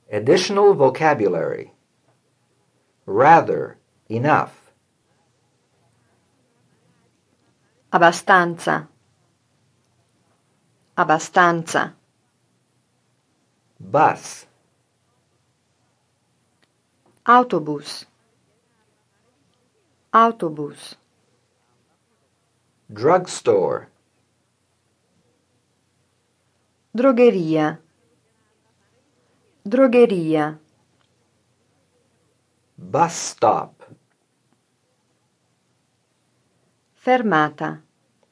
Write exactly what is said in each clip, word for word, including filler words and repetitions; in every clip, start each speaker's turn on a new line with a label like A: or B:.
A: Additional vocabulary. Rather, enough.
B: Abbastanza. Abbastanza.
A: Bus.
B: Autobus. Autobus.
A: Drugstore.
B: Drogheria. Drogheria.
A: Bus stop.
B: Fermata.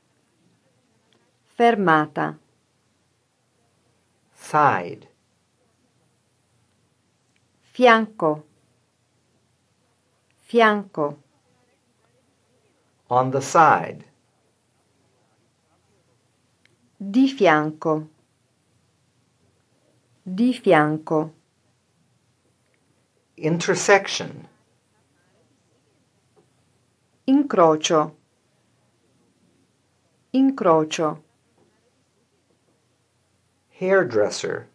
B: Fermata.
A: Side.
B: Fianco. Fianco.
A: On the side.
B: Di fianco. Di fianco.
A: Intersection.
B: Incrocio. Incrocio.
A: Hairdresser.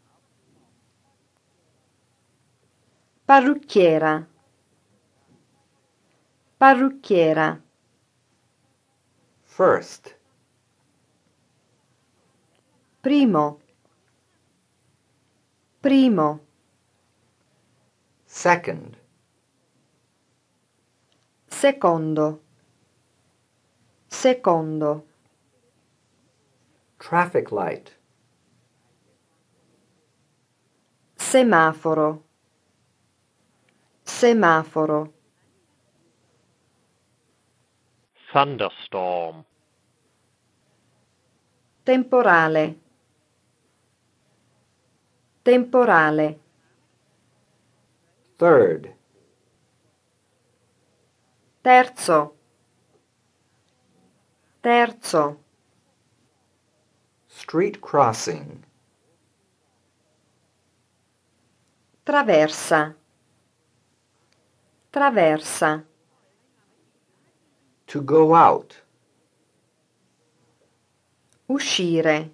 B: Parrucchiera. Parrucchiera.
A: First.
B: Primo. Primo.
A: Second.
B: Secondo. Secondo.
A: Traffic light.
B: Semaforo. Semaforo.
C: Thunderstorm.
B: Temporale. Temporale.
A: Third.
B: Terzo. Terzo.
A: Street crossing.
B: Traversa. Traversa.
A: To go out.
B: Uscire.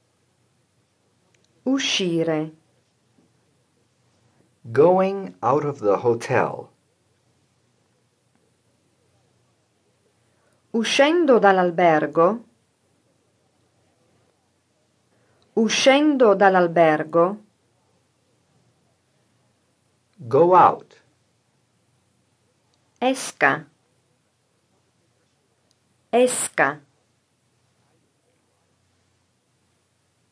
B: Uscire.
A: Going out of the hotel.
B: Uscendo dall'albergo. Uscendo dall'albergo.
A: Go out.
B: Esca. Esca.